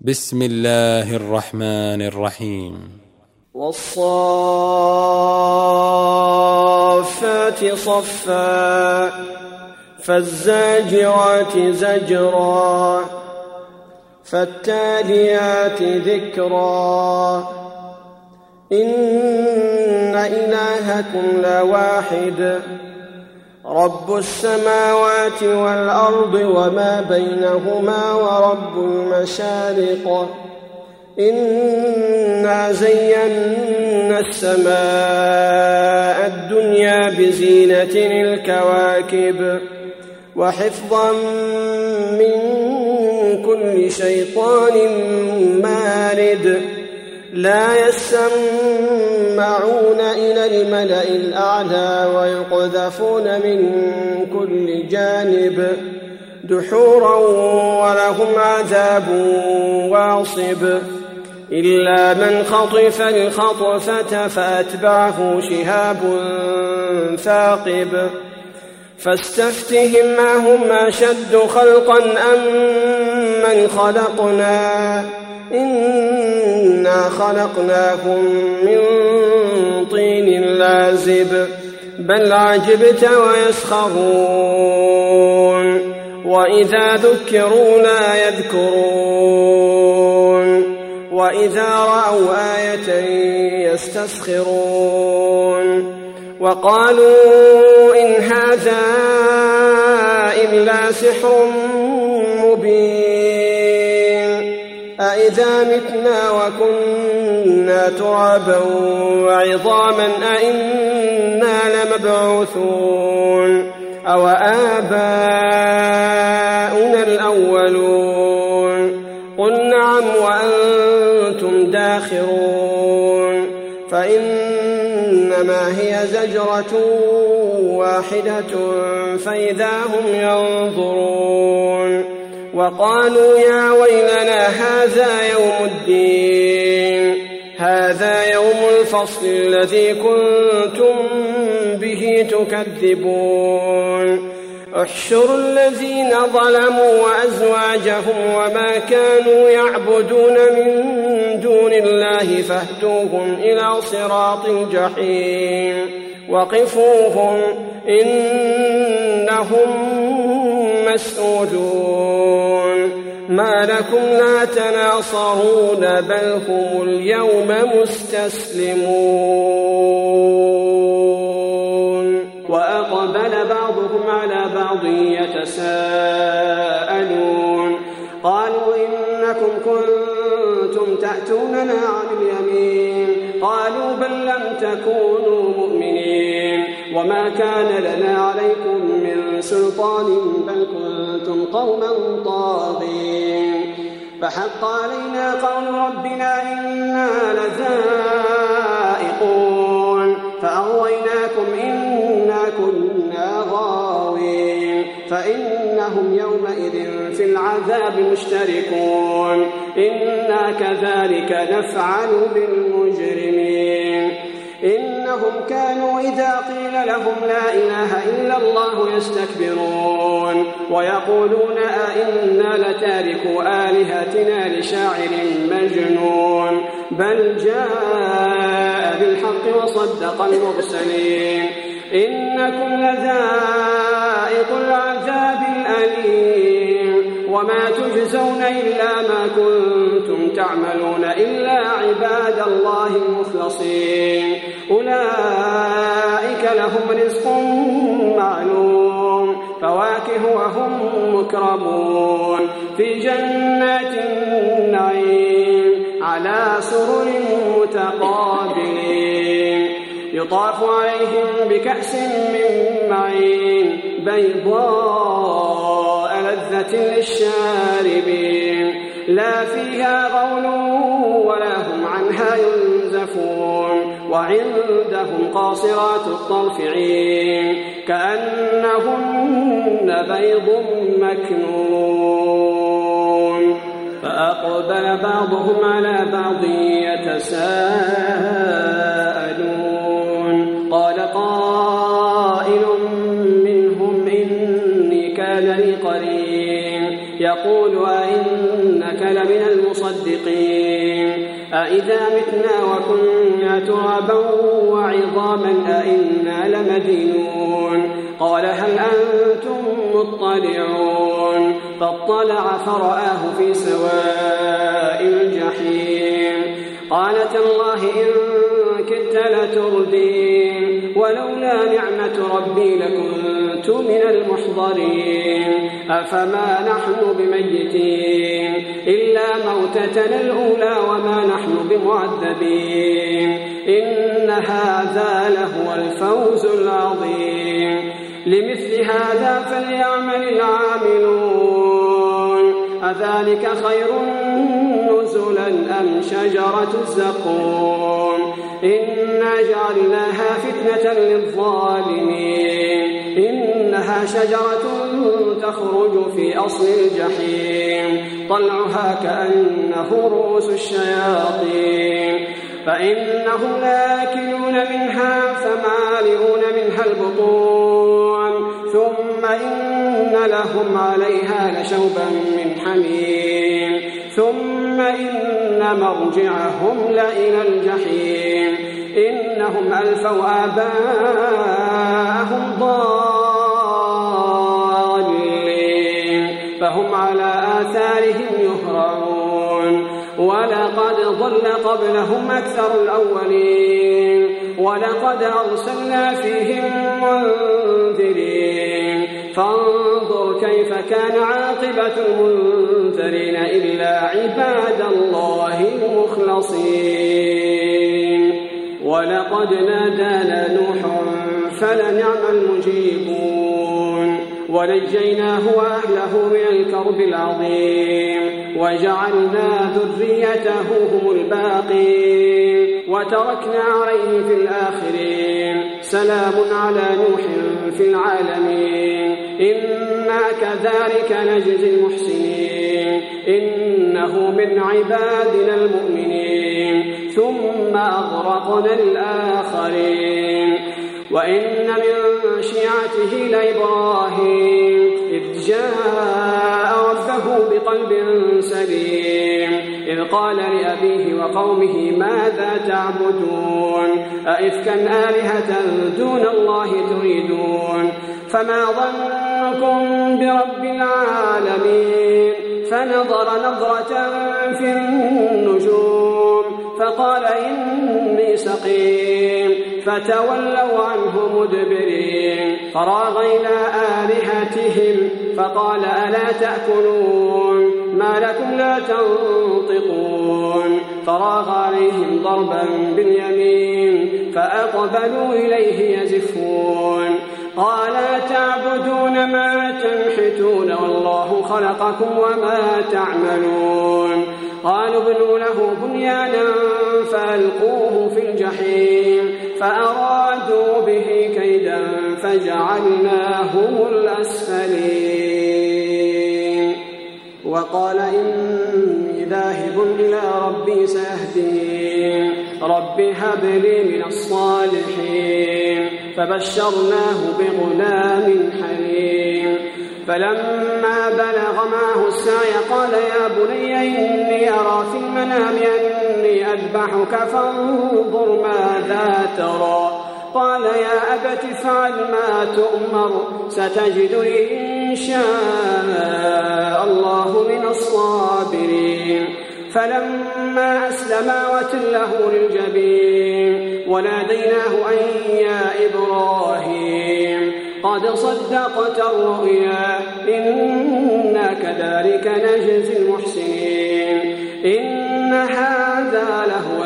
بسم الله الرحمن الرحيم. والصافات صفا فالزاجرات زجرا فالتاليات ذكرا إن إلهكم لواحد رب السماوات والأرض وما بينهما ورب المشارق إنا زينا السماء الدنيا بزينة الكواكب وحفظا من كل شيطان مارد لا يسمعون إلى الملأ الأعلى ويقذفون من كل جانب دحورا ولهم عذاب واصب إلا من خطف الخطفة فأتبعه شهاب ثاقب فاستفتهم أهم أشد خلقا أم من خلقنا إنا خلقناهم من طين لازب بل عجبت ويسخرون وإذا ذكروا لا يذكرون وإذا رأوا آية يستسخرون وقالوا إن هذا إلا سحر مبين أإذا متنا وكنا ترابا وعظاما أإنا لمبعوثون أو آباؤنا الأولون قل نعم وأنتم داخرون فإنما هي زجرة واحدة فإذا هم ينظرون وقالوا يا ويلنا هذا يوم الدين هذا يوم الفصل الذي كنتم به تكذبون احشروا الذين ظلموا وأزواجهم وما كانوا يعبدون من دون الله فاهدوهم إلى صراط الجحيم وقفوهم إنهم مسؤولون ما لكم لا تناصرون بل هم اليوم مستسلمون وأقبل بعضهم على بعض يتساءلون قالوا إنكم كنتم تأتوننا عن اليمين قالوا بل لم تكونوا مؤمنين وما كان لنا عليكم من سلطان بل كنتم قوما طاغين فحق علينا قول ربنا إنا لذائقون فأغويناكم إنا كنا غاوين فإنهم يومئذ في العذاب مشتركون إنا كذلك نفعل بالمجرمين إنهم كانوا إذا قيل لهم لا إله إلا الله يستكبرون ويقولون أئنا لتاركو آلهتنا لشاعر مجنون بل جاء بالحق وصدق المرسلين إنكم لذائق العذاب الأليم وما تجزون إلا ما كنتم تعملون إلا عباد الله المخلصين أولئك لهم رزق معلوم فواكه وهم مكرمون في جنات النعيم على سرر متقابلين يطاف عليهم بكأس من معين بيضاء لذة للشاربين لا فيها غول ولا هم عنها ينزفون وعندهم قاصرات الطرف عين كأنهن بيض مكنون فأقبل بعضهم على بعض يتساءلون قال قائل منهم إني كان لي قرين يقول أئنك لمن المصدقين المصدقين أإذا متنا وكنا ترابا وعظاما أإنا لمدينون قال هل أنتم مطلعون فاطلع فرآه في سواء الجحيم قال تالله إن كدت لتردين ولولا نعمة ربي لكنت من المحضرين أفما نحن بميتين إلا موتتنا الأولى وما نحن بمعذبين إن هذا لهو الفوز العظيم لمثل هذا فليعمل العاملون أذلك خير نزلا أم شجرة الزقوم إنا جعلناها فتنة للظالمين إنها شجرة تخرج في أصل الجحيم طلعها كأنه رؤوس الشياطين فإنهم لآكلون منها فمالئون منها البطون ثم إن لهم عليها لشوبا من حميم ثم إن مرجعهم لإلى الجحيم إنهم ألفوا آباءهم ضالين فهم على آثارهم يهرعون ولقد ضل قبلهم أكثر الأولين ولقد أرسلنا فيهم منذرين فانظر كيف كان عاقبة المنذرين إلا عباد الله المخلصين ولقد نادانا نوح فلنعم المجيبون ونجيناه وأهله من الكرب العظيم وجعلنا ذريته هم الباقين وتركنا عليه في الآخرين سلام على نوح في العالمين إنا كذلك نجزي المحسنين إنه من عبادنا المؤمنين ثم أغرقنا الآخرين وإن من شيعته لإبراهيم إذ جاء ربه بقلب سليم إذ قال لأبيه وقومه ماذا تعبدون أئفكا آلهة دون الله تريدون فما ظنكم برب العالمين فنظر نظرة في النجوم فقال إني سقيم فتولوا عنه مدبرين فراغ إلى آلهتهم فقال ألا تأكلون ما لكم لا تنطقون فراغ عليهم ضربا باليمين فأقبلوا إليه يزفون قال تعبدون ما تنحتون والله خلقكم وما تعملون قالوا ابنوا له بنيانا فألقوه في الجحيم فأرادوا به كيدا فجعلناهم الأسفلين وقال إني ذاهب إلى ربي سيهدين رب هب لي من الصالحين فبشرناه بغلام حليم فلما بلغ معه السعي قال يا بني إني أرى في المنام أني أذبحك فانظر ماذا ترى قال يا أبت افعل ما تؤمر ستجدني إن شاء الله من الصابرين فلما أسلما وتله للجبين وناديناه أن يا إبراهيم قد صدقت الرؤيا إنا كذلك نجزي المحسنين إن هذا لهو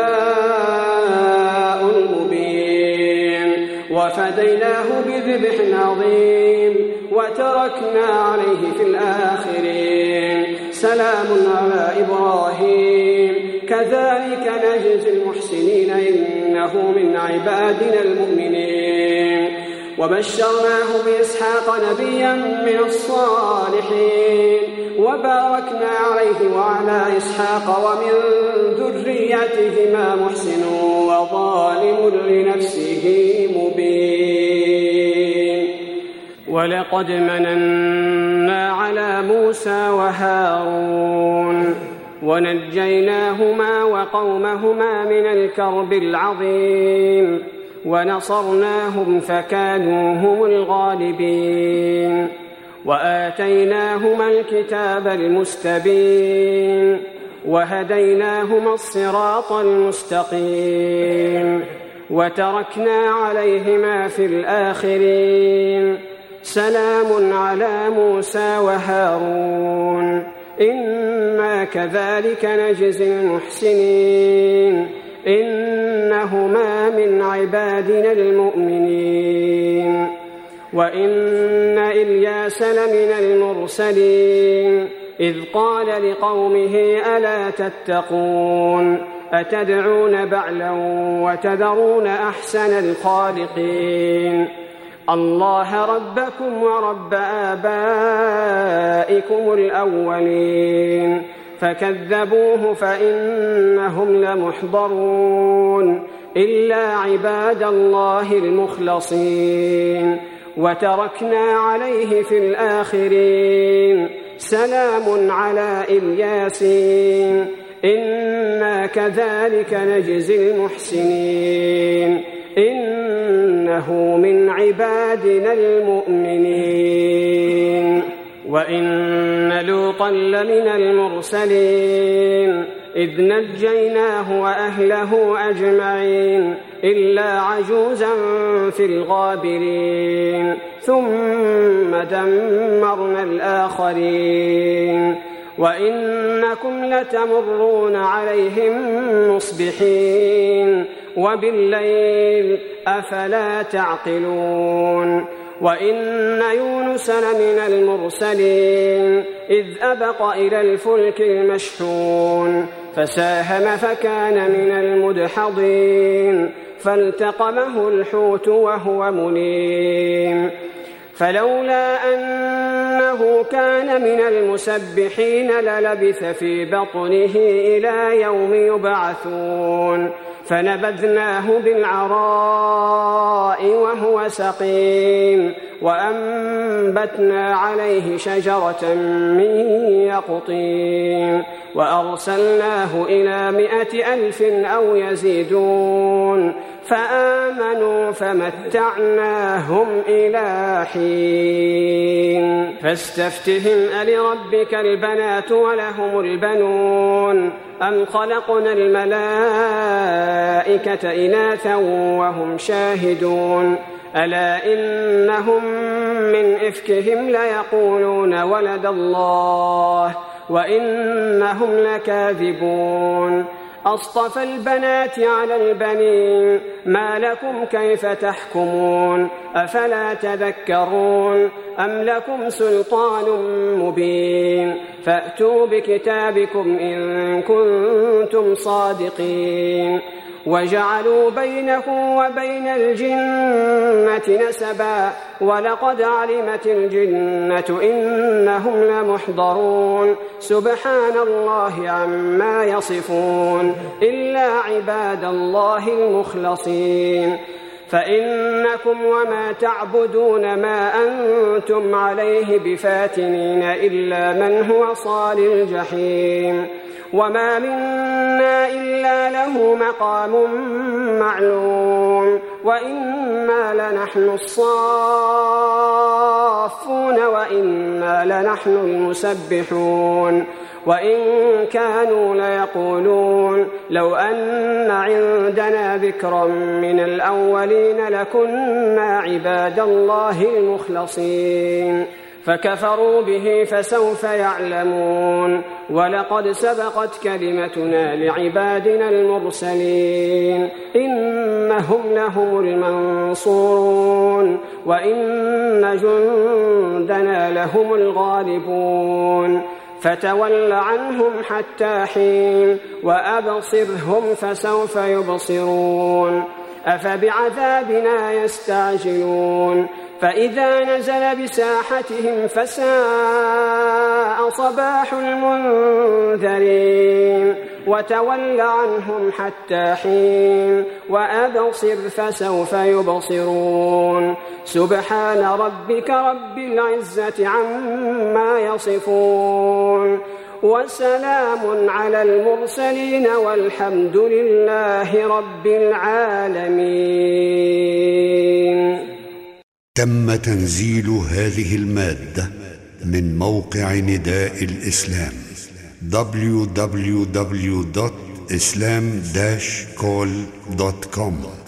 البلاء المبين وفديناه بذبح عظيم وتركنا عليه في الآخرين سلام على إبراهيم كذلك نجزي المحسنين إنه من عبادنا المؤمنين وبشرناه بإسحاق نبيا من الصالحين وباركنا عليه وعلى إسحاق ومن ذريتهما محسن وظالم لنفسه مبين ولقد مننا على موسى وهارون ونجيناهما وقومهما من الكرب العظيم ونصرناهم فكانوا هم الغالبين وآتيناهما الكتاب المستبين وهديناهما الصراط المستقيم وتركنا عليهما في الآخرين سلام على موسى وهارون إنا كذلك نجزي المحسنين إنهما من عبادنا المؤمنين وإن إلياس لمن المرسلين إذ قال لقومه ألا تتقون أتدعون بعلا وتذرون أحسن الخالقين الله ربكم ورب آبائكم الأولين فكذبوه فإنهم لمحضرون إلا عباد الله المخلصين وتركنا عليه في الآخرين سلام على الياسين إنا كذلك نجزي المحسنين إنه من عبادنا المؤمنين وإن لوطا لمن المرسلين إذ نجيناه وأهله أجمعين إلا عجوزا في الغابرين ثم دمرنا الآخرين وإنكم لتمرون عليهم مصبحين وبالليل أفلا تعقلون وإن يونس لمن المرسلين إذ أبق إلى الفلك المشحون فساهم فكان من المدحضين فالتقمه الحوت وهو مليم فلولا أنه كان من المسبحين للبث في بطنه إلى يوم يبعثون فنبذناه بالعراء وهو سقيم وأنبتنا عليه شجرة من يقطين وأرسلناه إلى 100,000 أو يزيدون فآمنوا فمتعناهم إلى حين فاستفتهم ألربك البنات ولهم البنون أم خلقنا الملائكة إناثا وهم شاهدون ألا إنهم من إفكهم ليقولون ولد الله وإنهم لكاذبون أصطفى البنات على البنين ما لكم كيف تحكمون أفلا تذكرون أم لكم سلطان مبين فأتوا بكتابكم إن كنتم صادقين وجعلوا بينه وبين الجنة نسبا ولقد علمت الجنة إنهم لمحضرون سبحان الله عما يصفون إلا عباد الله المخلصين فإنكم وما تعبدون ما أنتم عليه بفاتنين إلا من هو صال الجحيم وما منا إلا له مقام معلوم وإنا لنحن الصافون وإنا لنحن المسبحون وإن كانوا ليقولون لو أن عندنا ذكرا من الأولين لكنا عباد الله المخلصين فكفروا به فسوف يعلمون ولقد سبقت كلمتنا لعبادنا المرسلين إنهم لهم المنصورون وإن جندنا لهم الغالبون فتول عنهم حتى حين وأبصرهم فسوف يبصرون أفبعذابنا يستعجلون فإذا نزل بساحتهم فساء صباح المنذرين وتول عنهم حتى حين وأبصر فسوف يبصرون سبحان ربك رب العزة عما يصفون وسلام على المرسلين والحمد لله رب العالمين. تم تنزيل هذه المادة من موقع نداء الإسلام www.islam-call.com